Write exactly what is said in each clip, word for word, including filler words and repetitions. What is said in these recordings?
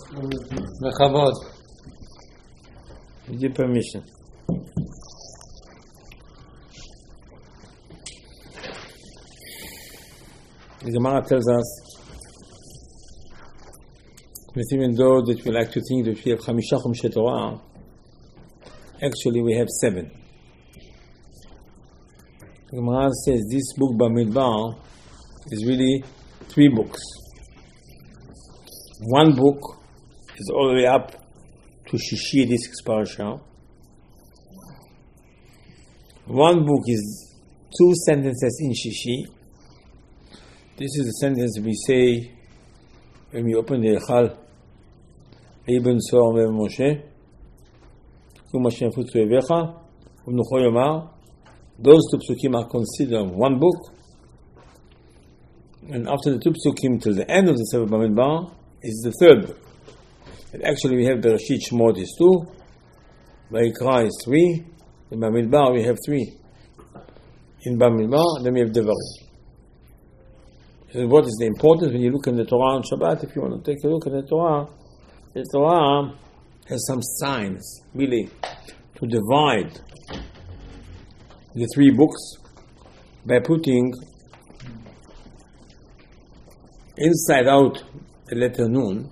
Mechavod. With your permission. The Gemara tells us that even though that we like to think that we have Chamisha Chumshei Torah, actually we have seven. The Gemara says this book Bamidbar is really three books. One book is all the way up to Shishi, this parasha. One book is two sentences in Shishi. This is the sentence we say when we open the Echal. Ibn Sohar Omer Moshe, Kum Hashem Futzu Evecha, Umnucho Yomar. Those two psukim are considered one book. And after the two psukim till the end of the Sefer Bamidbar is the third book. And actually we have Bereshit, Shemot is two, Vayikra is three, in Bamidbar we have three. In Bamidbar, then we have Devarim. So what is the importance when you look in the Torah on Shabbat? If you want to take a look at the Torah, the Torah has some signs, really, to divide the three books by putting inside out the letter Nun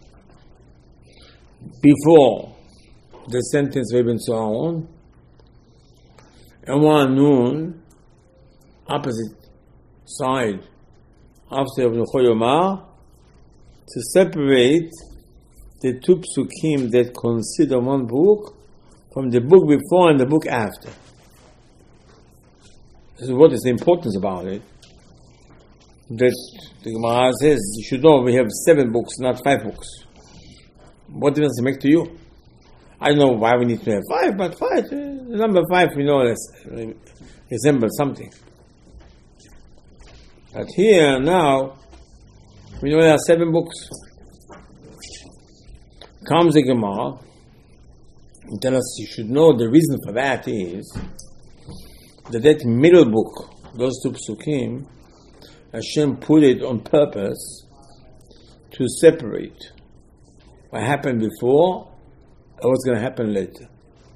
before the sentence Veben Soharon, and one Nun opposite side after Umnucho Yomar, to separate the two psukim that consider one book from the book before and the book after. This is what is the importance about it. That the Gemara says, you should know we have seven books, not five books. What difference does it make to you? I don't know why we need to have five, but five, the number five we know resembles something. But here, now, we know there are seven books. Comes the Gemara and tells us you should know the reason for that is that that middle book, those two psukim, Hashem put it on purpose to separate what happened before and what's going to happen later.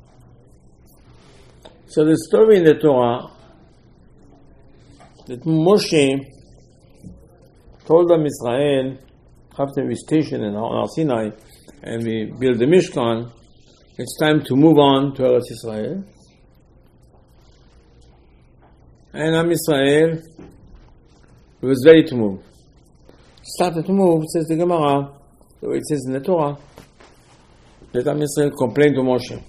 So the story in the Torah that Moshe told them Israel after we stationed in Har Sinai and we built the Mishkan, it's time to move on to Eretz Israel. And Am Israel was ready to move. Started to move, says the Gemara, so it says in the Torah, that Am Israel complained to Moshe.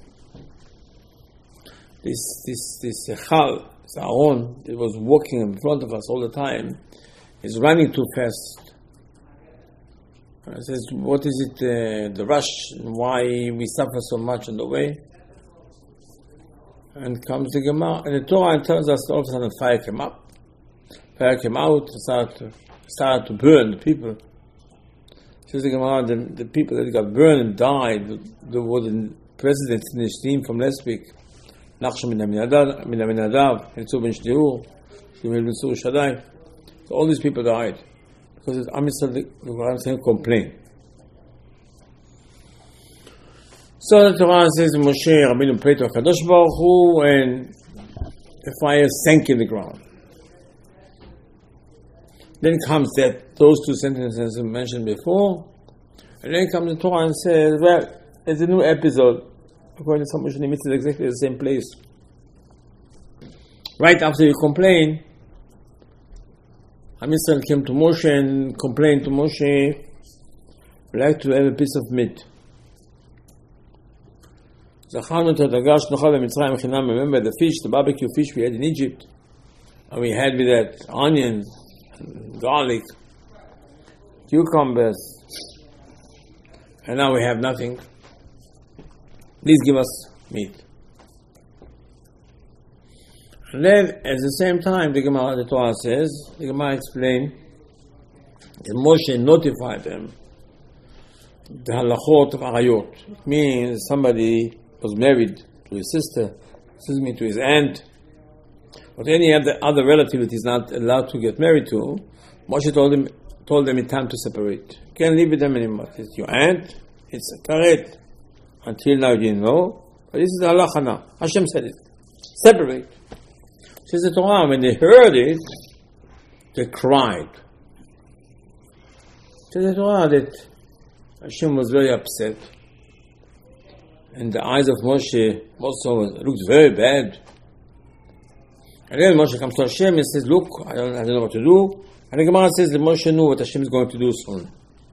This, this, this Echal, this Aaron, that was walking in front of us all the time, is running too fast. It says, what is it, uh, the rush, why we suffer so much on the way? And comes the Gemara, and the Torah tells us all of a sudden fire came up, fire came out, started to, started to burn the people. It says the Gemara, the, the people that got burned and died, there were the presidents in the team from last week, Nachshon min Aminadav, Eliezer ben Shneor, Shmuel ben Sur Shaddai. So all these people died. Because Am Yisrael, the Quran says, complain. So the Torah says, Moshe Rabbeinu prayed to HaKadosh Baruch Hu, and the fire sank in the ground. Then comes that those two sentences I mentioned before, and then comes the Torah and says, well, it's a new episode. According to some Moshe Nimitz, it's exactly the same place. Right after you complain, Am Yisrael came to Moshe and complained to Moshe, we'd like to have a piece of meat. Remember the fish, the barbecue fish we had in Egypt, and we had with that onions, garlic, cucumbers, and now we have nothing. Please give us meat. And then, at the same time, the Gemara, the Torah says, the Gemara explained that Moshe notified them the halachot of arayot. It means somebody was married to his sister, excuse me, to his aunt, but any other other relative that he's not allowed to get married to. Moshe told him, told them it's time to separate. You can't live with them anymore. It's your aunt, It's a karet. Until now you didn't know. But this is the halacha now. Hashem said it. Separate. Says the Torah, when they heard it, they cried. Says the Torah that Hashem was very upset. And the eyes of Moshe also looked very bad. And then Moshe comes to Hashem and says, look, I don't, I don't know what to do. And the Gemara says that Moshe knew what Hashem is going to do soon.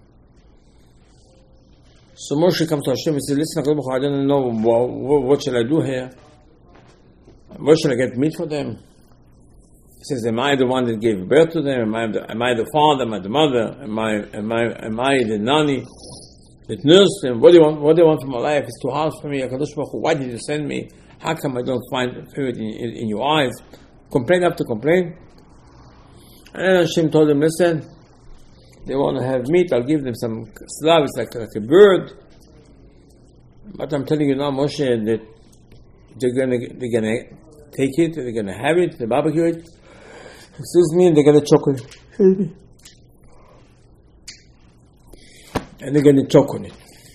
So Moshe comes to Hashem and says, listen, I don't know, what, what shall I do here? Where shall I get meat for them? He says, am I the one that gave birth to them? Am I the, am I the father? Am I the mother? Am I, am I, am I the nanny that nursed them? What do you want, what do you want from my life? It's too hard for me. HaKadosh Baruch Hu, why did you send me? How come I don't find favor in, in, in your eyes? Complain after complain. And then Hashem told them, listen, they want to have meat, I'll give them some slav, it's like, like a bird. But I'm telling you now, Moshe, that they're gonna they're gonna take it, they're gonna have it, they barbecue it. Excuse me, and they're gonna choke it. And they're gonna choke on it.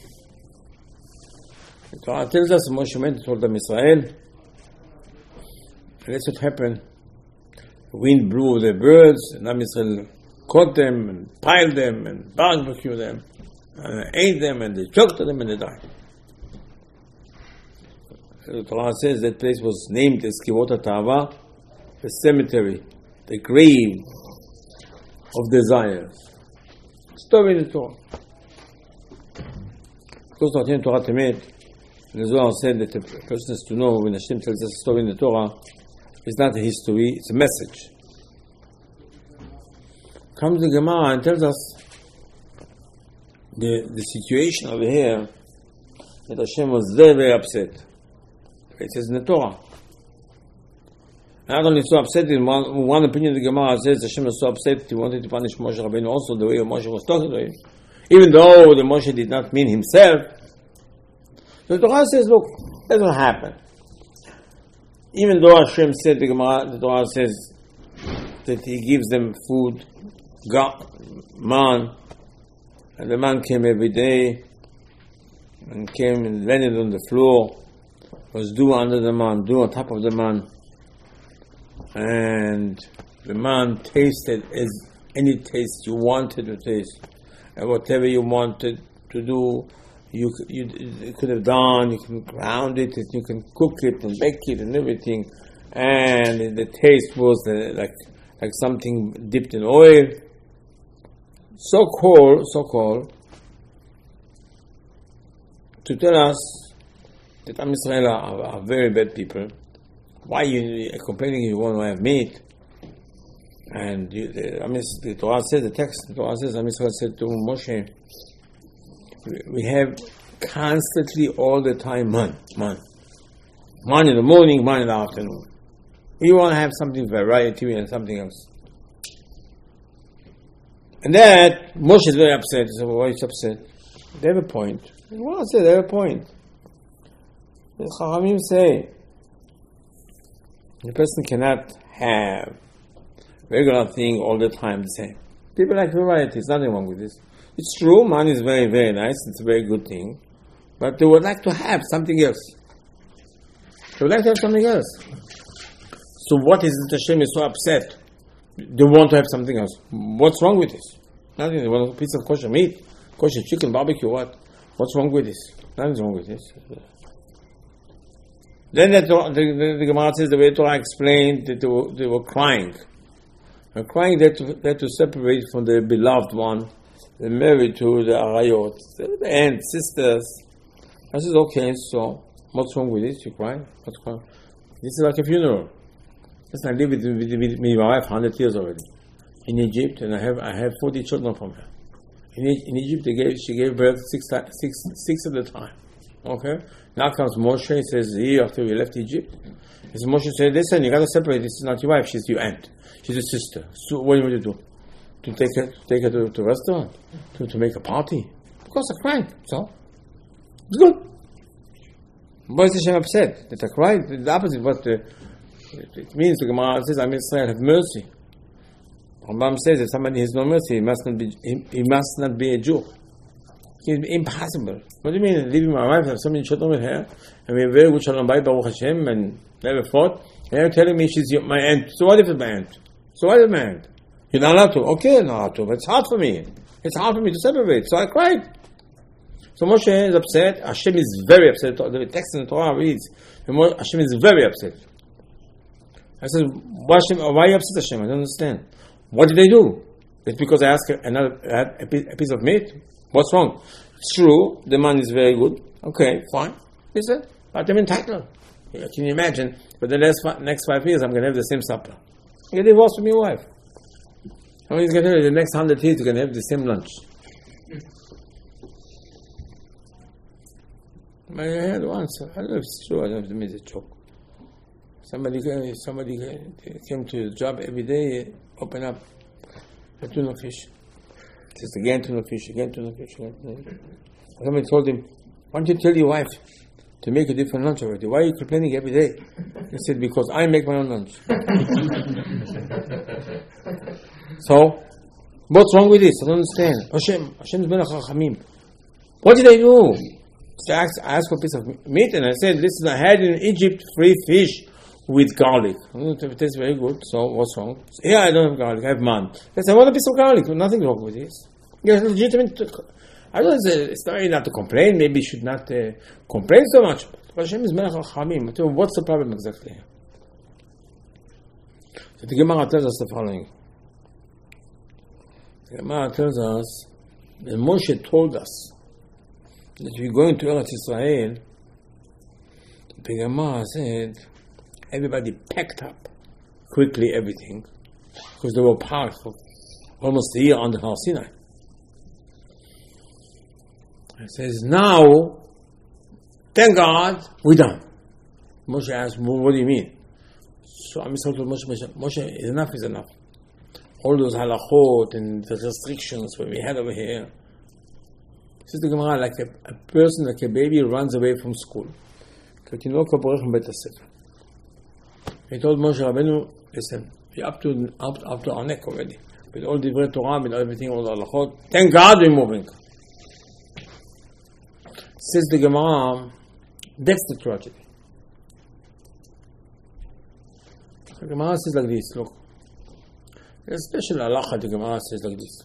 The Torah tells us Moshe went and told them Israel. And that's what happened. The wind blew the birds, and Am Israel caught them and piled them and barbecued them and ate them and they choked them and they died. The Torah says that place was named as Kivot HaTa'ava, the cemetery, the grave of desires. Story in the Torah. Because not in Torah Temet, the Zohar said that the person has to know when Hashem tells us a story in the Torah, it's not a history, it's a message. Comes the Gemara and tells us the, the situation over here that Hashem was very, very upset. It says in the Torah. Not only so upset, in one, one opinion of the Gemara says Hashem was so upset he wanted to punish Moshe Rabbeinu also the way Moshe was talking to him. Even though the Moshe did not mean himself. The Torah says, look, that's what happened. Even though Hashem said, the Gemara, the Torah says that He gives them food, God, man, and the man came every day and came and landed on the floor, was dew under the man, dew on top of the man, and the man tasted as any taste you wanted to taste, and whatever you wanted to do, you, you, you could have done. You can ground it, you can cook it and bake it and everything, and the taste was uh, like like something dipped in oil. So called, so called, to tell us that Am Yisrael are, are very bad people. Why you are complaining you want to have meat? And you, the, I mean, the Torah says, the text, the Torah says, Am Yisrael said to Moshe, we have constantly all the time man, man. Man in the morning, man in the afternoon. You want to have something variety and something else. And that, Moshe is very upset. He said, well, why is he upset? They have a point. Well, I said, they have a point. The Chachamim say, the person cannot have regular thing all the time the same. People like variety. There's nothing wrong with this. It's true, money is very, very nice. It's a very good thing. But they would like to have something else. They would like to have something else. So what is it Hashem is so upset? They want to have something else. What's wrong with this? Nothing. They want a piece of kosher meat, kosher chicken, barbecue, what? What's wrong with this? Nothing's wrong with this. Then the, the, the, the Gemara says the way Torah explained that they were, they were crying. And crying they had, to, they had to separate from the beloved one. They're married to the Arayot, the aunts, sisters. I said, okay, so what's wrong with this? You cry? What's wrong? This is like a funeral. Listen, I live with, with, with, with my wife one hundred years already in Egypt, and I have I have forty children from her. In, in Egypt, they gave, she gave birth six, six, six at a time. Okay? Now comes Moshe, he says, here after we left Egypt, he says, Moshe said, listen, you got to separate. This is not your wife, she's your aunt. She's a sister. So what do you want to do? To take her, to take her to, to a restaurant? To, to make a party? Of course, I cried. So, it's good. Why is Hashem upset that I cried? The opposite, but uh, it, it means the Gemara says, Am Yisrael have mercy. Rambam says, if somebody has no mercy, he must not be, he, he must not be a Jew. It's impossible. What do you mean, leaving my wife and something shalom with her, and we have very good shalom bayit, Baruch Hashem, and never fought, and you're telling me she's your, my aunt. So what if it's my aunt? So what if it's my aunt? You're not allowed to. Okay, you're not allowed to, but it's hard for me. It's hard for me to separate. So I cried. So Moshe is upset. Hashem is very upset. The text in the Torah reads, Hashem is very upset. I said, why, Hashem, why are you upset, Hashem? I don't understand. What did they do? It's because I asked another a piece of meat? What's wrong? It's true, the man is very good. Okay, fine. He said, but I'm entitled. Can you imagine, for the next five, next five years, I'm going to have the same supper. I get divorced from your wife. How many is going to have the next hundred years, you're going to have the same lunch? I had once, I don't know if it's true, I don't know if it's a joke. Somebody, somebody came to his job every day, open up a tuna fish. Just again tuna fish, again tuna fish, again tuna fish. Somebody told him, why don't you tell your wife to make a different lunch already? Why are you complaining every day? He said, because I make my own lunch. So, what's wrong with this? I don't understand. Hashem, Hashem's Melech HaChamim. What did I do? So I asked, I asked for a piece of meat and I said, listen, I had in Egypt free fish with garlic. It tastes very good, so what's wrong? So, here I don't have garlic, I have man. I said, I want a piece of garlic. Nothing wrong with this. It's legitimate. I don't know, it's not, not to complain, maybe you should not uh, complain so much. But Hashem is Melech HaChamim. What's the problem exactly? So the Gemara tells us the following. The Gemara tells us that Moshe told us that we're going to Eretz Israel. The Gemara said everybody packed up quickly everything because they were part of almost a year on the Har Sinai. It says, now, thank God, we're done. Moshe asked, what do you mean? So Am Yisrael told Moshe, Moshe, Moshe, enough is enough. All those halachot and the restrictions that we had over here. This is the Gemara, like a, a person, like a baby, runs away from school. He told Moshe Rabbeinu, listen, we're up to, up, up to our neck already. With all the Torah, with everything, all the halachot. Thank God we're moving. Says the Gemara, that's the tragedy. The Gemara says like this, look. There's a special halacha, the Gemara says like this.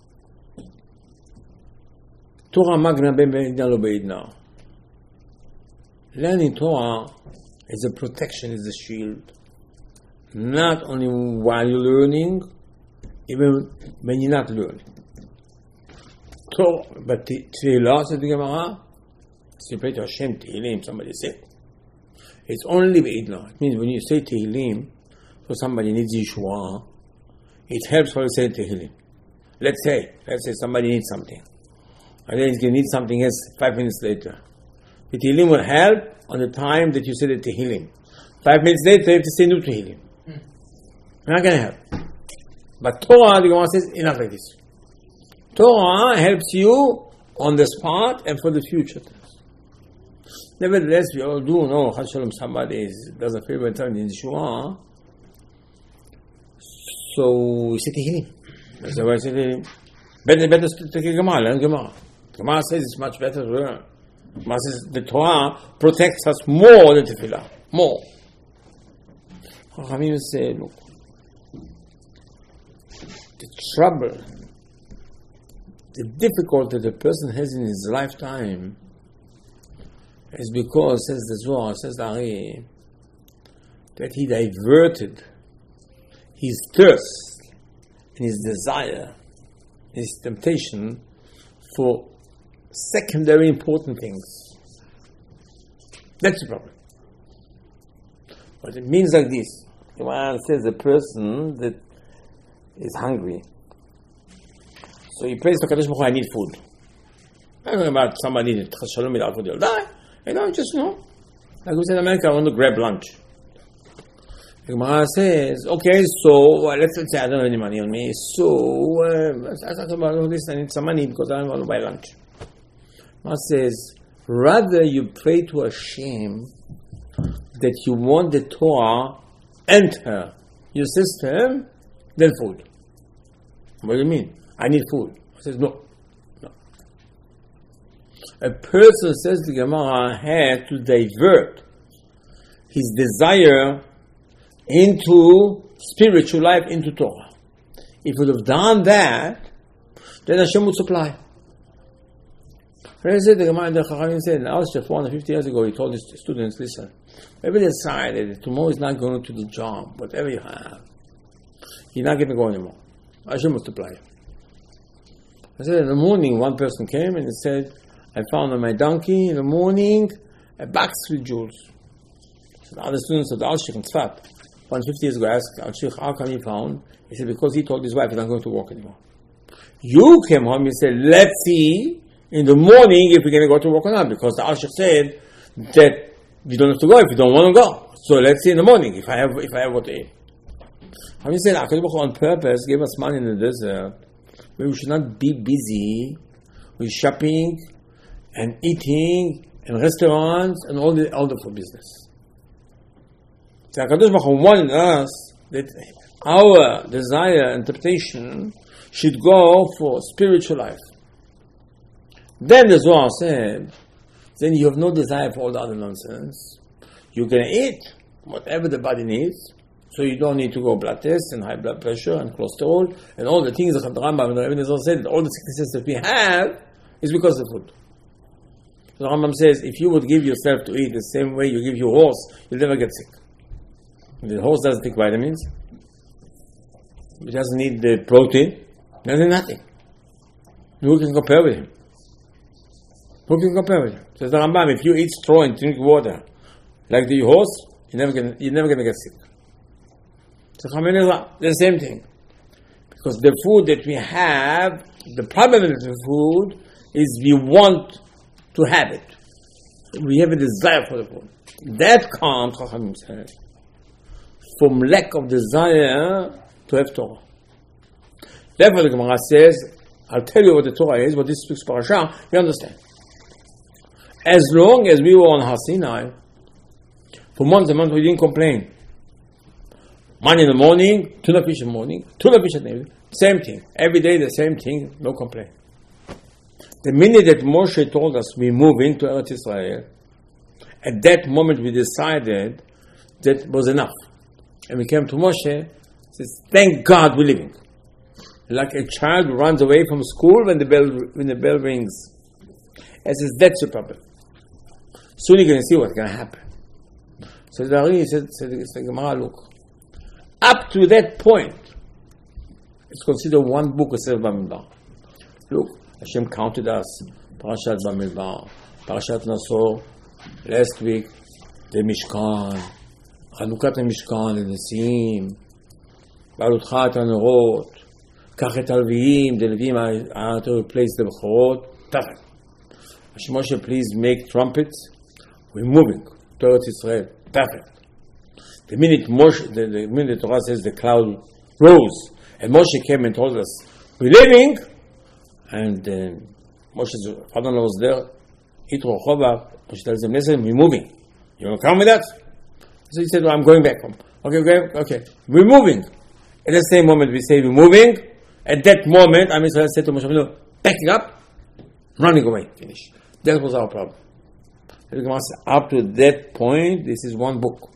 Torah magna ben be'idna lo be'idna. Learning Torah is a protection, is a shield. Not only while you're learning, even when you're not learning. Torah, but Tehillah, says the Gemara, you pray to Hashem, Tehillim, somebody said. It's only be'idna. It means when you say Tehillim, so somebody needs Yeshua, it helps for you to say Tehillim. Let's say, let's say somebody needs something. And then he's going to need something else five minutes later. The Tehillim will help on the time that you say the Tehillim. Five minutes later, you have to say new Tehillim. Mm. Not going to help. But Torah, the Gemara says, enough like this. Torah helps you on the spot and for the future. Nevertheless, we all do know, Chas Shalom, somebody is, does a favor time in Yeshua. So, we say Tehillim. That's why I say Tehillim. Better, better to take a Gemara, learn Gemara. Gemara says it's much better to learn. Gemara says the Torah protects us more than Tefillah. More. Chachamim say, look, the trouble, the difficulty the person has in his lifetime is because, says the Zohar, says the Ari, that he diverted his thirst and his desire, his temptation for secondary important things. That's the problem. But it means like this. The one says a person that is hungry. So he prays to Kadosh Baruch Hu, I need food. I don't know about somebody that Chas Shalom without food, they'll die. I don't just know. Like we said in America, I want to grab lunch. The Gemara says, okay, so well, let's, let's say I don't have any money on me. So uh, I thought about all this, I need some money because I don't want to buy lunch. The Gemara says, rather you pray to Hashem that you want the Torah enter your system than food. What do you mean? I need food. I says, no. No. A person, says the Gemara, had to divert his desire into spiritual life, into Torah. If he would have done that, then Hashem would supply. The Gemara in the Chachamim said, in Austria four hundred fifty years ago, he told his students, listen, whoever decided that tomorrow is not going to the job, whatever you have, you're not going to go anymore. Hashem will supply. I said, in the morning, one person came and he said, I found on my donkey in the morning a box with jewels. So the other students of the Al-Sheikh in Tzfat, one hundred fifty years ago, asked Al-Sheikh, how come he found? He said, because he told his wife he's not going to work anymore. You came home and said, let's see in the morning if we're going to go to work or not, because the Al-Sheikh said that you don't have to go if you don't want to go. So let's see in the morning if I have if I have what to eat. How many said HaKadosh Baruch Hu on purpose gave us money in the desert where we should not be busy with shopping and eating and restaurants and all the all the for business. So HaKadosh Baruch Hu wanted us that our desire, interpretation should go for spiritual life. Then the Zohar said, then you have no desire for all the other nonsense. You're going to eat whatever the body needs, so you don't need to go blood tests and high blood pressure and cholesterol and all the things that the Rambam and the Rebbe said that all the sicknesses that we have is because of food. The Rambam says, if you would give yourself to eat the same way you give your horse, you'll never get sick. The horse doesn't take vitamins. It doesn't need the protein. Doesn't nothing. Who can compare with him? Who can compare with him? Says the Rambam, if you eat straw and drink water like the horse, you're never gonna you're never gonna get sick. So the same thing. Because the food that we have, the problem with the food is we want to have it. We have a desire for the food. That comes, Chachamim says, from lack of desire to have Torah. Therefore, the Gemara says, I'll tell you what the Torah is, what this speaks parasha, you understand. As long as we were on Har Sinai, for months and months we didn't complain. Money in the morning, tuna fish in the morning, tuna fish at night, same thing. Every day the same thing, no complaint. The minute that Moshe told us we move into Eretz Israel, at that moment we decided that was enough. And we came to Moshe, says, thank God we're living. Like a child who runs away from school when the bell when the bell rings. And says, that's your problem. Soon you're going to see what's going to happen. So the Ari said, said, said Gemara, look, up to that point, it's considered one book of Sefer Bamidbar. Look, Hashem counted us, Parashat Bamidbar, Parashat Nasor, last week, the Mishkan, Chanukat HaMishkan, the Nesim, Balutcha et HaNorot, Kach et HaLeviim, the Leviim are to replace the Bechorot, perfect. Moshe, please make trumpets. We're moving to Eretz Israel. Perfect. The minute Moshe, the, the minute the Torah says the cloud rose, and Moshe came and told us we're leaving, and uh, Moshe's father-in-law was there. Yitro Chova. Moshe tells him, "Listen, we're moving. You want to come with us?" So he said, "Well, I'm going back home." Okay, okay, okay. We're moving. At the same moment, we say we're moving. At that moment, Am Yisrael said to Moshe, "No, backing up, running away." Finish. That was our problem. Up to that point, this is one book.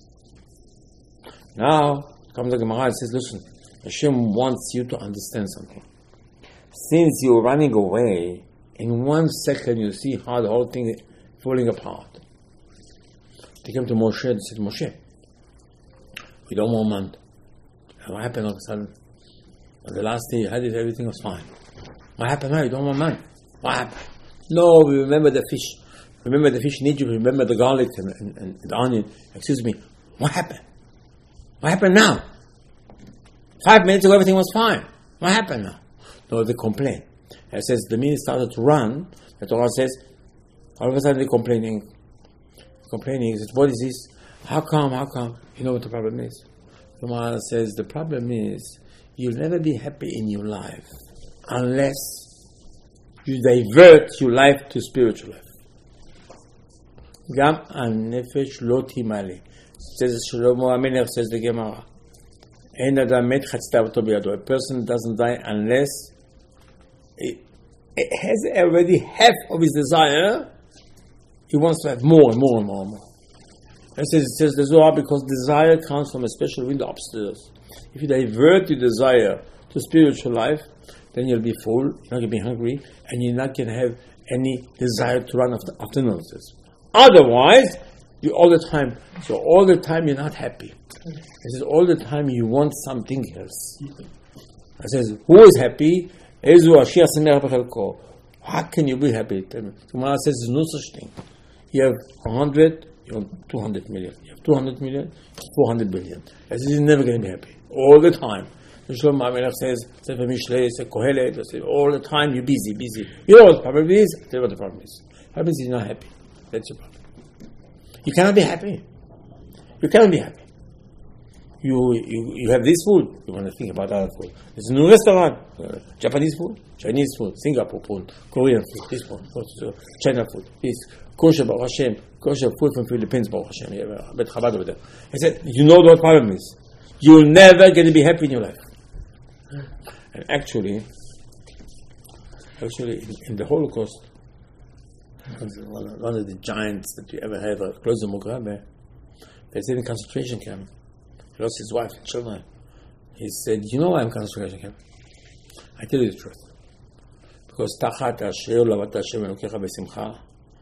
Now, comes the Gemara and says, listen, Hashem wants you to understand something. Since you're running away, in one second you see how the whole thing is falling apart. They came to Moshe and said, Moshe, we don't want man. And what happened all of a sudden? On the last day you had it, everything was fine. What happened now? You don't want man. What happened? No, we remember the fish. Remember the fish in Egypt. Remember the garlic and, and, and the onion. Excuse me. What happened? What happened now? Five minutes ago, everything was fine. What happened now? No, they complain. It says the minute started to run, the Torah says, all of a sudden they're complaining. Complaining. He says, what is this? How come? How come? You know what the problem is? The Gemara says, the problem is, you'll never be happy in your life unless you divert your life to spiritual life. Gam הנפש לא תימלא. Says Shlomo HaMelech, says the Gemara. אין אדם מת חצתה אותו בידו. A person doesn't die unless it, has already half of his desire, he wants to have more and more and more and more. It says, it says the Zohar, because desire comes from a special window upstairs. If you divert your desire to spiritual life, then you'll be full, you're not going to be hungry, and you're not going to have any desire to run after, after nonsense. Otherwise, you all the time, so all the time you're not happy. It says all the time you want something else. It says, who is happy? How can you be happy? Gemara says there's no such thing. You have one hundred, you want two hundred million. You have two hundred million, four hundred billion. It says you're never going to be happy. All the time. Shlomo HaMelech says, Sefer Mishlei, Kohelet, all the time you're busy, busy. You know what the problem is? I'll tell you what the problem is. The problem is you're not happy. That's your problem. You cannot be happy. You cannot be happy. You, you you have this food, you want to think about other food. There's a new restaurant, uh, Japanese food, Chinese food, Singapore food, Korean food, this one, China food, this, kosher, Baruch Hashem, kosher food from Philippines, Baruch Hashem, you have a Bet Chabad over there. I said, you know what the problem is. You're never going to be happy in your life. And actually, actually, in, in the Holocaust, one of the giants that you ever had, Klose Mugabe, they said in concentration camp. He lost his wife and children. He said, you know why I'm in concentration camp? I tell you the truth. Because Tachat Asher Lavat Hashem Elokecha B'Simcha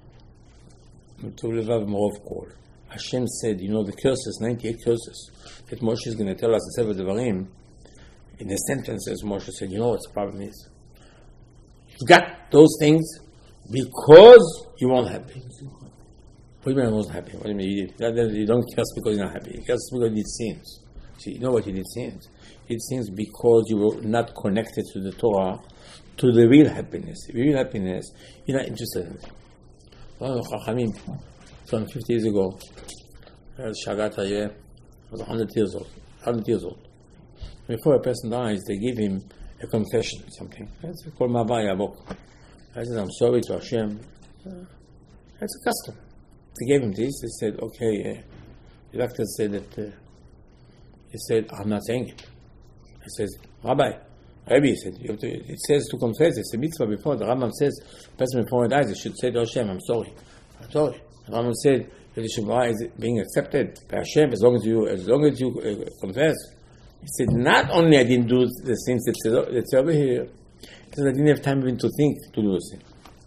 M'tuv Levav Morov Kol. Hashem said, you know the curses, ninety-eight curses, that Moshe is going to tell us in Sefer Devarim. In the sentences, Moshe said, you know what the problem is? You got those things because you weren't happy. What do you mean I wasn't happy? What do you mean? You, you don't curse because you're not happy. You curse because you did sins. See, you know what you did sins? You did sins because you were not connected to the Torah, to the real happiness. Real happiness, you're not interested in it. One of the Chachamim, some fifty years ago, Shagat Hayeh, was one hundred years old. one hundred years old. Before a person dies, they give him a confession, something. That's called Mavaya Bok. I said, I'm sorry to Hashem. That's a custom. They gave him this. They said, okay, uh, the doctor said that, uh, he said, I'm not saying it. He says, Rabbi, Rabbi, he said, you have to, it says to confess. It's a mitzvah before. The Rambam says, the person before he dies, he should say to Hashem, I'm sorry. I'm sorry. The Rambam said, that the Shema is being accepted by Hashem as long as you, as long as you uh, confess. He said, not only I didn't do the things that's over here, he said, I didn't have time even to think to do the thing.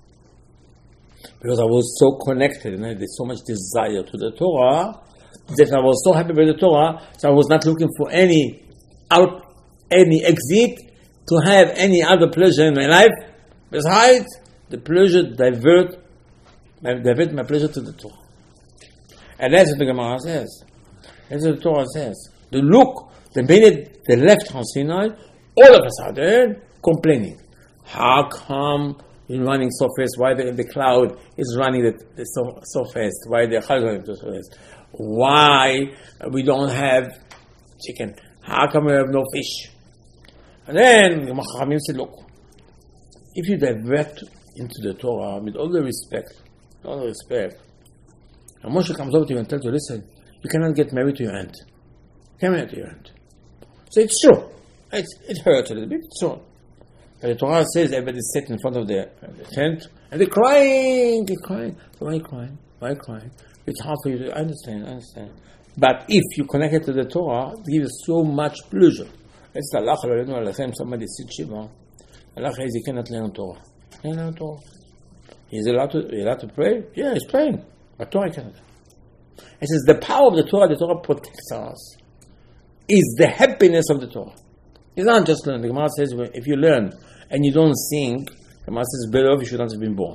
Because I was so connected and I had so much desire to the Torah that I was so happy with the Torah, so I was not looking for any out, any exit to have any other pleasure in my life besides the pleasure divert, divert my pleasure to the Torah. And that's what the Gemara says. That's what the Torah says. The look, the minute they left Har Sinai, all of a sudden complaining. How come you're running so fast? Why the, the cloud is running the, the so, so fast? Why the cloud is running so fast? Why we don't have chicken? How come we have no fish? And then the Chachamim said, look, if you divert into the Torah with all the respect, all the respect, and Moshe comes over to you and tells you, listen, you cannot get married to your aunt. You can't marry to your aunt. So it's true. It's, it hurts a little bit, it's true. But the Torah says everybody sits in front of the, the tent and they're crying, they're crying. So why are you crying? Why are you crying? It's hard for you to understand, understand. But if you connect it to the Torah, it gives so much pleasure. It's the Allah, somebody sits Shiva. Allah says he cannot learn Torah. He cannot learn Torah. He's allowed to, he's allowed to pray? Yeah, he's praying. But Torah cannot. It says the power of the Torah, the Torah protects us, is the happiness of the Torah. It's not just learning. The Gemara says if you learn and you don't sing, the Gemara says better off you should not have been born.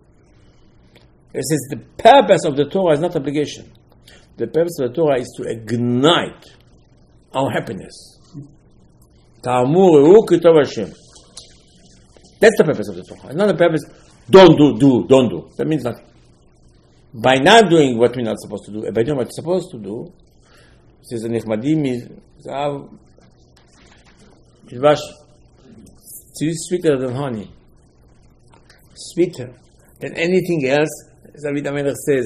It says the purpose of the Torah is not obligation. The purpose of the Torah is to ignite our happiness. Ta'amuru kitov Hashem. That's the purpose of the Torah. It's not the purpose, don't do, do, don't do. That means nothing. By not doing what we're not supposed to do, and by doing what we're supposed to do, says the Nechmadim is sweeter than honey. Sweeter than anything else. David HaMelech says,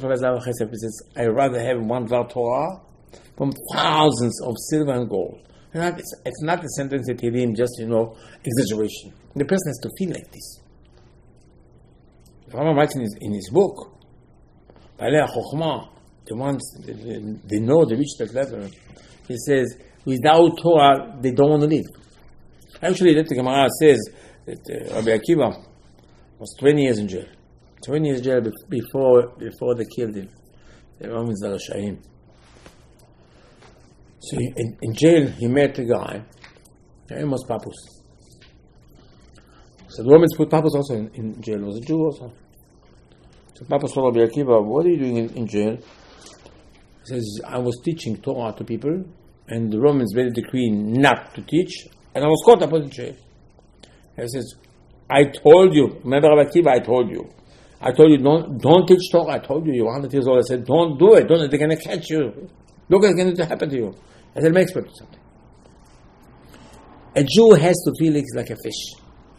he says, I rather have one Dvar Torah from thousands of silver and gold. It's, it's not a sentence that Tehillim, just, you know, exaggeration. The person has to feel like this. The Rambam writes in his, in his book, Baalei HaChokhmah, the ones, they, they know, they reach that level. He says, without Torah, they don't want to live. Actually, that the Gemara says that uh, Rabbi Akiva was twenty years in jail. twenty years in jail before, before they killed him. The Romans are Rashaim. So he, in, in jail, he met a guy. His name was Papus. So the Romans put Papus also in, in jail. He was a Jew also. So Papus told Rabbi Akiva, what are you doing in, in jail? He says, I was teaching Torah to people, and the Romans made a decree not to teach, and I was caught up in jail. He says, I told you, remember Rabbi Akiva, I told you. I told you, don't don't teach Torah. I told you, you're one hundred years old. I said, don't do it. Don't, they're going to catch you. Look what's going to happen to you. I said, make expert something. A Jew has to feel like a fish.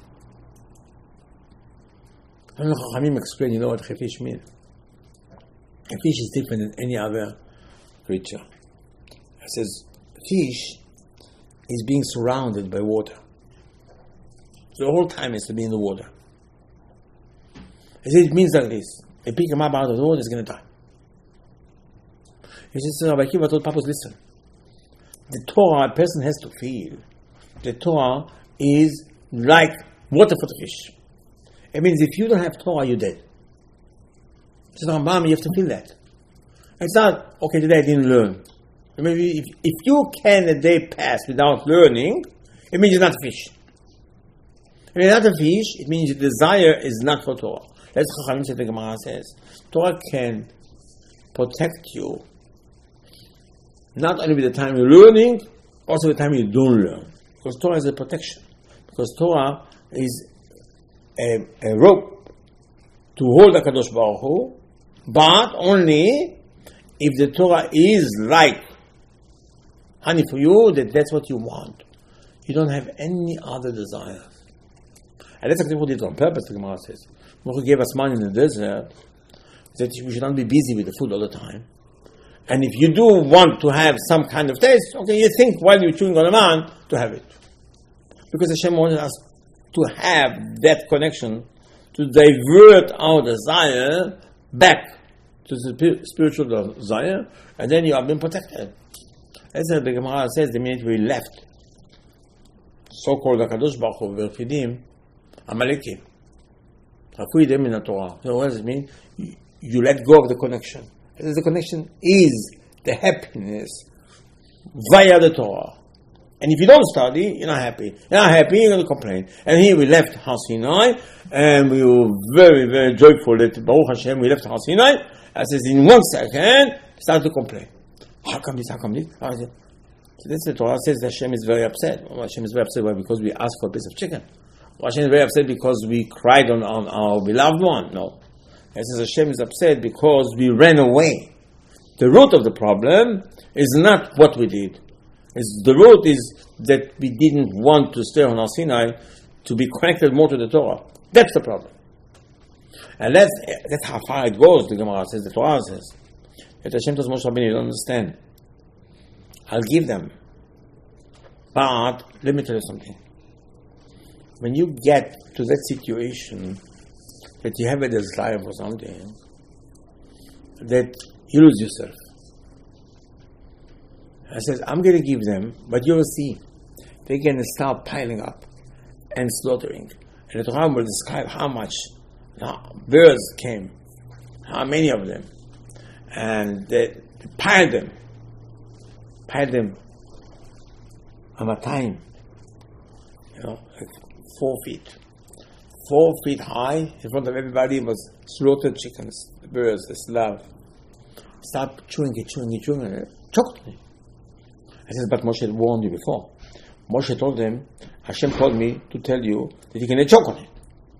I don't know how Chachamim explain, you know what a fish means. A fish is different than any other creature. It says, fish is being surrounded by water. The whole time has to be in the water. He says, it means like this. They pick him up out of the water, he's going to die. He says, Rabbi Akiva told Papus, listen, the Torah, a person has to feel. The Torah is like water for the fish. It means if you don't have Torah, you're dead. It's not Rambam, you have to feel that. It's not, okay, today I didn't learn. Maybe if, if you can a day pass without learning, it means you're not a fish. If you're not a fish, it means your desire is not for Torah. That's what Chachamim said, the Gemara says. Torah can protect you, not only with the time you're learning, also with the time you don't learn. Because Torah is a protection. Because Torah is a, a rope to hold HaKadosh Baruch Hu, but only if the Torah is like honey for you, that that's what you want. You don't have any other desires. And that's exactly what he did on purpose, the Gemara says. Moshe gave us money in the desert, that we should not be busy with the food all the time. And if you do want to have some kind of taste, okay, you think while you're chewing on a man to have it. Because Hashem wanted us to have that connection, to divert our desire back to the spiritual desire, and then you have been protected. As the Gemara says, the minute we left, so-called HaKadosh Baruch Hu, Verfidim, Amaleki, Hakuidim in the Torah. So what does it mean? You, you let go of the connection. Because the connection is the happiness via the Torah. And if you don't study, you're not happy. You're not happy, you're going to complain. And here we left Har Sinai, and we were very, very joyful that Baruch Hashem, we left Har Sinai. I says, in one second, start to complain. How come this? How come this? How so that's the Torah says that Hashem is very upset. Well, Hashem is very upset. Why? Because we asked for a piece of chicken. Well, Hashem is very upset because we cried on, on our beloved one. No. It says Hashem is upset because we ran away. The root of the problem is not what we did. It's, the root is that we didn't want to stay on Har Sinai to be connected more to the Torah. That's the problem. And that's, that's how far it goes, the Gemara says, the Torah says. That Hashem tells Moshe Rabbeinu, you don't understand. I'll give them. But, let me tell you something. When you get to that situation that you have a desire for something, that you lose yourself. I says, I'm going to give them, but you will see. They're going to start piling up and slaughtering. And the Torah will describe how much how birds came, how many of them. And they, they piled them. Piled them on a time. You know, like four feet. Four feet high, in front of everybody was slaughtered chickens, the birds, the slav. Start chewing it, chewing it, chewing it. Choked me. I said, but Moshe warned you before. Moshe told them, Hashem told me to tell you that you can choke on it.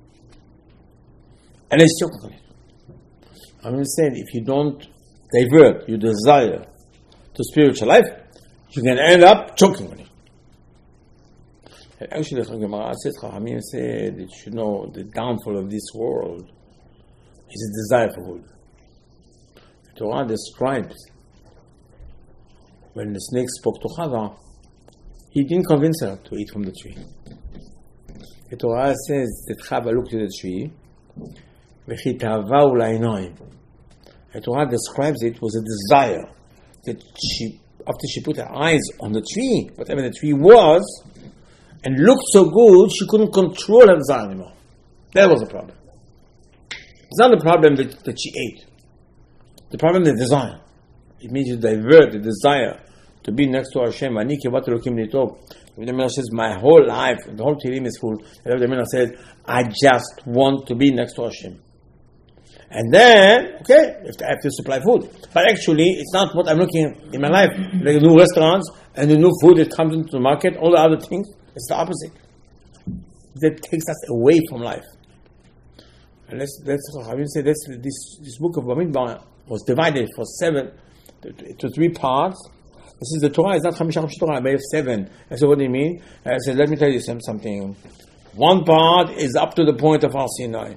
And they choke on it. I'm saying, if you don't divert your desire to spiritual life, you can end up choking on it. And actually, the Gemara says, Chachamim said, that you should know the downfall of this world is a desire for food. The Torah describes when the snake spoke to Chava, He didn't convince her to eat from the tree. The Torah says that Chava looked at the tree. The Torah describes it was a desire that she, after she put her eyes on the tree, whatever the tree was, and looked so good, she couldn't control her desire anymore. That was the problem. It's not the problem that, that she ate. The problem is the desire. It means you divert the desire to be next to Hashem. Ani kivat Elokim litov. The Melech says, my whole life, the whole Tehillim is full. The Melech says, I just want to be next to Hashem. And then, okay, I have to supply food. But actually, it's not what I'm looking in my life. Like new restaurants and the new food that comes into the market, all the other things. It's the opposite. That takes us away from life. And let's, let's, I will say this, this, this book of Bamidbar was divided for seven, to three parts. This is the Torah, it's not Chamisha Chamisha Torah, I have seven. And so what do you mean? I said, let me tell you some, something. One part is up to the point of Har Sinai.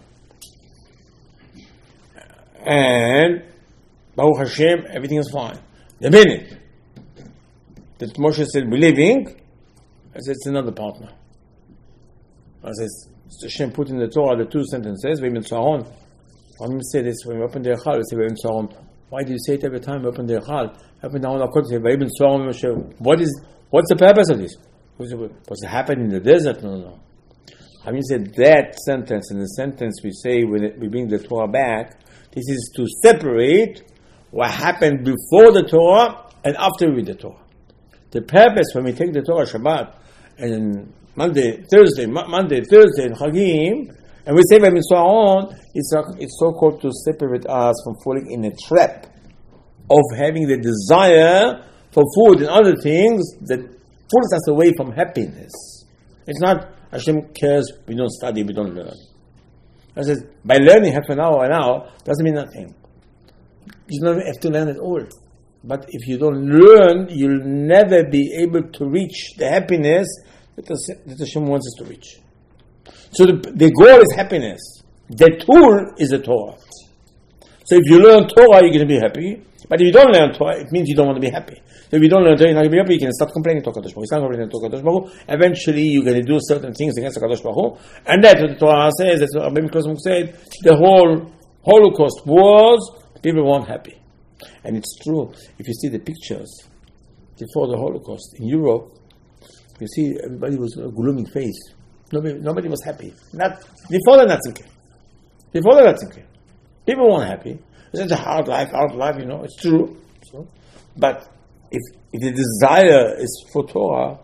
And Baruch Hashem, everything is fine. The minute that Moshe said, believing, I said, it's another partner. I said, Hashem put in the Torah the two sentences, V'im Tzaron. When we say this, when we open the Echal, we say V'im Tzaron. Why do you say it every time we open the Echal? Open down our say V'im Tzaron Moshe. What is, what's the purpose of this? What's it happened in the desert? No, no, no. I mean, said that sentence, and the sentence we say when it, we bring the Torah back, this is to separate what happened before the Torah and after we read the Torah. The purpose when we take the Torah Shabbat and Monday, Thursday, Monday, Thursday, and Chagim, and we say V'im Tzaron, it's it's so called to separate us from falling in a trap of having the desire for food and other things that pulls us away from happiness. It's not Hashem cares, we don't study, we don't learn. I says, by learning half an hour, an hour, doesn't mean nothing. You don't have to learn at all. But if you don't learn, you'll never be able to reach the happiness that Hashem wants us to reach. So the, the goal is happiness. The tool is the Torah. So if you learn Torah, you're going to be happy. But if you don't learn Torah, it means you don't want to be happy. So if you don't learn Torah, you're not going to be happy, you can start complaining to HaKadosh Baruch Hu. You start complaining to HaKadosh Baruch Hu. Eventually, you're going to do certain things against HaKadosh Baruch Hu. And that's what the Torah says. That's what Rabbi Miklos said. The whole Holocaust was, people weren't happy. And it's true. If you see the pictures before the Holocaust in Europe, you see everybody was a gloomy face. Nobody, nobody was happy. Not before the Nazi came. Before the Nazi came. People weren't happy. It's a hard life, hard life, you know, it's true. So, but if, if the desire is for Torah,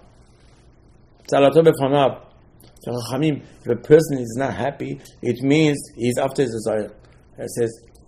if a person is not happy, it means he's after his desire. It says,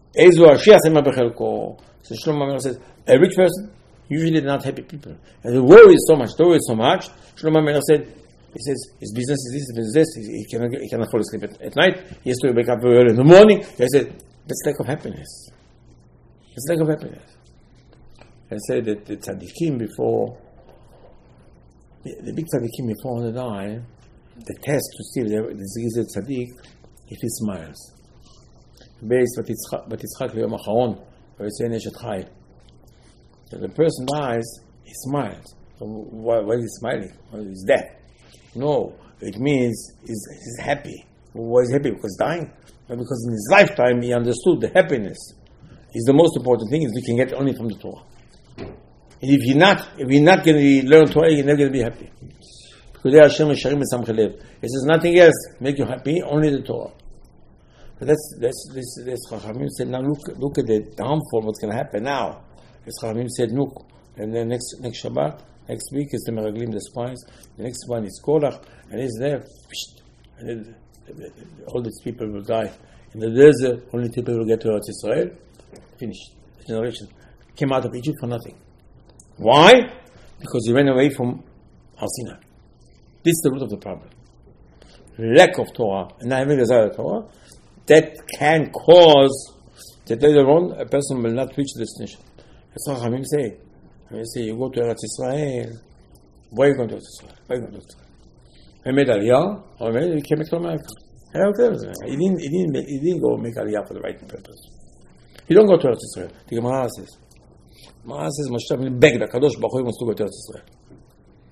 so Shlomo HaMelech says, a rich person, usually they're not happy people. And the worry is so much, the worry is so much. Shlomo HaMelech said, he says, his business is this, his business is this, he cannot, he cannot fall asleep at, at night, he has to wake up very early in the morning. He said, that's lack of happiness. It's lack of happiness. I said that the tzaddikim before, the, the big tzaddikim before they die, the test to see if there is a tzaddik, if he smiles. Based but Yitzchak Yom Acharon, where it's in Eshet Chai. So the person dies, he smiles. So why, why is he smiling? Why is he dead? No, it means he's, he's happy. Why is he happy? Because dying? But because in his lifetime he understood the happiness is the most important thing, is we can get only from the Torah. And if you're not, if you're not going to learn Torah, you're never going to be happy. Because it says nothing else make you happy, only the Torah. But that's that's this this Chachamim said, now look look at the downfall, what's going to happen now. As Chachamim said, look, and then next next Shabbat, next week is the Meraglim, the spies. The next one is Korach, and he's there, and then all these people will die. In the desert, only people will get to Eretz Israel. Finished. The generation came out of Egypt for nothing. Why? Because they ran away from Har Sinai. This is the root of the problem. Lack of Torah, and not having desire of Torah, that can cause that later on a person will not reach the destination. That's what Hamim say. Hamim say, you go to Eretz Israel. Why are you going to Eretz Israel? Why are you going to Eretz Israel? He made Aliyah, or maybe he came back to America. He didn't, he, didn't, he didn't go make Aliyah for the right purpose. He don't go to Eretz Israel. The Gemara says, Gemara says, Moshe begged the Kadosh Baruch Hu wants to go to Eretz Israel.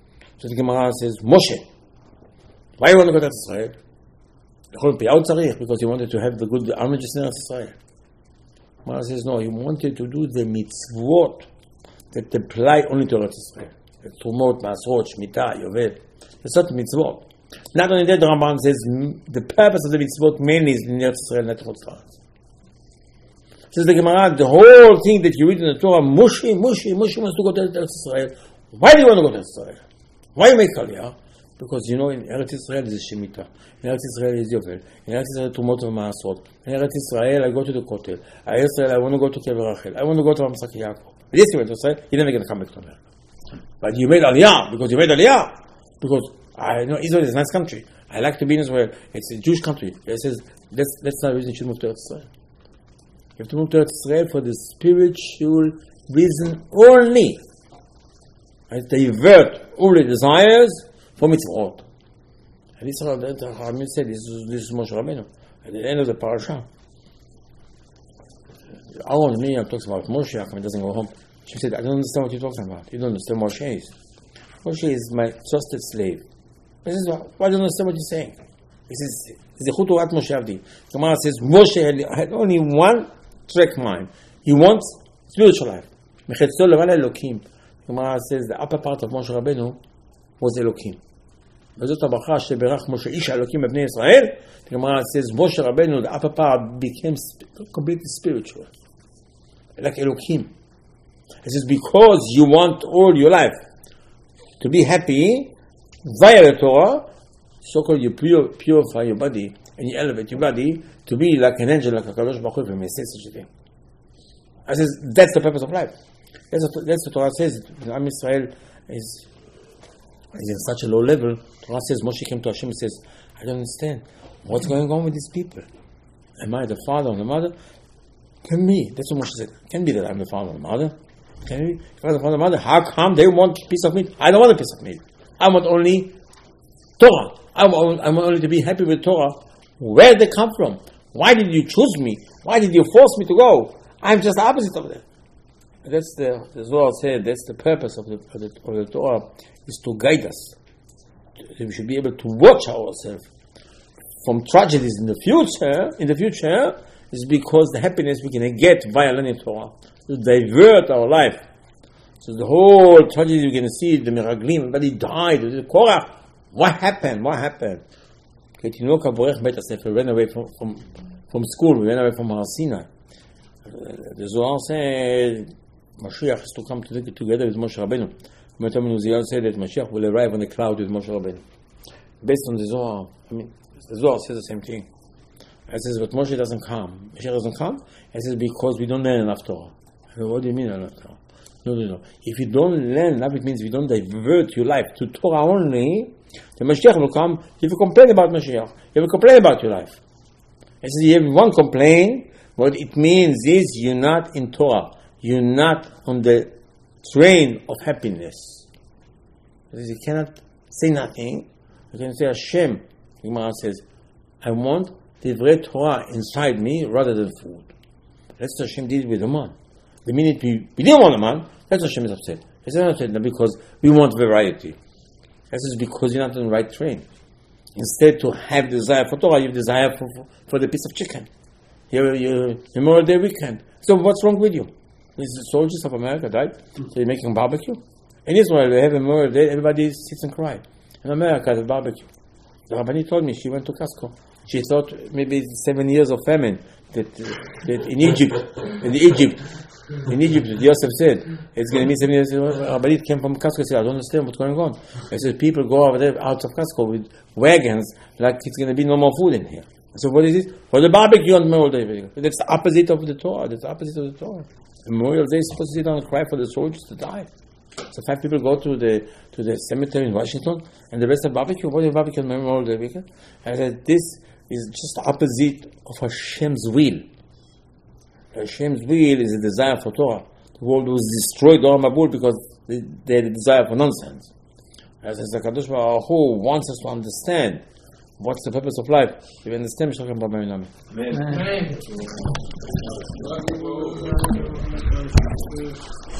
So the Gemara says, Moshe, why you want to go to Israel? Because he wanted to have the good armistice in Israel. Gemara says, no, he wanted to do the mitzvot that apply only to Israel. Trumot, Masrot, Shemitah, Yovel. That's not mitzvot. Not only that, the Rambam says the purpose of the mitzvot mainly is in Israel, not Chutz. Says the Gemara, the whole thing that you read in the Torah, Moshe, Moshe, Moshe wants to go to Israel. Why do you want to go to Israel? Why you make Aliyah? Because you know in Eretz Israel is Shemitah. In Eretz Israel is Yovel. In Eretz Israel Trumot and Maasrot. In Eretz Israel I go to the Kotel. In Eretz Israel I want to go to Kever Rachel. I want to go to Ramsak Yaakov. But yes, you went to Israel, you're never going to come back to America. But you made Aliyah because you made Aliyah. Because I know Israel is a nice country. I like to be in Israel. It's a Jewish country. It says that's that's not the reason you should move to Eretz Israel. You have to move to Eretz Israel for the spiritual reason only. I divert all the desires for mitzvot. And this is what Hamid said. This is, this is Moshe Rabbeinu. At the end of the parasha, Aaron Miriam talks about Moshe. How come he doesn't go home? She said, I don't understand what you're talking about. You don't understand what Moshe is. Moshe is my trusted slave. This is why, why don't you understand what you're saying? This is Zechutu At Moshe Avdi. Gemara says Moshe had, had only one track mind. He wants spiritual life. Mechetzol leval Elokim. Gemara says the upper part of Moshe Rabbeinu was Elokim. וזאת הברכה שבירך משה איש האלוקים בבני ישראל. The Gemara says Moshe Rabbeinu, the upper part became completely spiritual, like Elokim. It says because you want all your life to be happy via the Torah, so-called you pure, purify your body and you elevate your body to be like an angel, like a Kadosh Baruch Hu, may say such a thing. I says that's the purpose of life. That's what, that's what Torah says. Am Israel is is in such a low level. Torah says Moshe came to Hashem and says, I don't understand what's going on with these people. Am I the father or the mother? Can be. That's what Moshe said. Can be that I'm the father or the mother. Can be. If I'm the father or the mother, how come they want a piece of meat? I don't want a piece of meat. I want only Torah. I want, I want only to be happy with Torah. Where did they come from? Why did you choose me? Why did you force me to go? I'm just the opposite of that. That's the, the Zohar said, that's the purpose of the, of the, of the Torah, is to guide us. We should be able to watch ourselves from tragedies in the future. In the future, is because the happiness we can get via learning Torah to divert our life. So the whole tragedy you're going to see, the Meraglim, everybody died, the Korach. What happened? What happened? Ketinok HaBorech Bet HaSefer ran away from, from, from school, we ran away from Har Sinai. The Zohar said, Mashiach has to come to take it together with Moshe Rabbeinu. Metamin Uziel said that Mashiach will arrive on the cloud with Moshe Rabbeinu. Based on the Zohar, I mean, the Zohar says the same thing. It says, but Moshe doesn't come. Mashiach doesn't come? It says, because we don't learn enough Torah. I go, what do you mean enough Torah? No, no, no. If you don't learn enough, it means if you don't divert your life to Torah only, the Mashiach will come. If you complain about Mashiach, you will complain about your life. It says, you have one complaint, what it means is you're not in Torah. You're not on the train of happiness. Because you cannot say nothing. You can say Hashem. The Gemara says, I want Divrei Torah inside me rather than food. That's what Hashem did with the man. The minute we, we didn't want a man, that's what Hashem is upset. He's not upset because we want variety. This is because you're not on the right train. Instead to have desire for Torah, you have desire for, for, for the piece of chicken. You you Memorial Day weekend. So what's wrong with you? The soldiers of America died, so you're making barbecue. In Israel, they have a Memorial Day, everybody sits and cries. In America, the barbecue. The Rabbani told me she went to Costco. She thought maybe seven years of famine that, uh, that in Egypt, in Egypt, in Egypt, Yosef said it's going to be seven years. Rabbani came from Costco and said, I don't understand what's going on. I said people go over there out of Costco with wagons like it's going to be no more food in here. So what is it? For the barbecue on Memorial Day. That's the opposite of the Torah. That's the opposite of the Torah. Memorial Day is supposed to sit down and cry for the soldiers to die. So five people go to the to the cemetery in Washington and the rest of barbecue. What is barbecue on Memorial Day weekend? I said this is just the opposite of Hashem's will. Hashem's will is a desire for Torah. The world was destroyed, Dor Mabul, because they, they had a desire for nonsense. As the Kadosh Baruch Hu wants us to understand what's the purpose of life. If you understand, Mishachem B'Amen. Amen. Amen.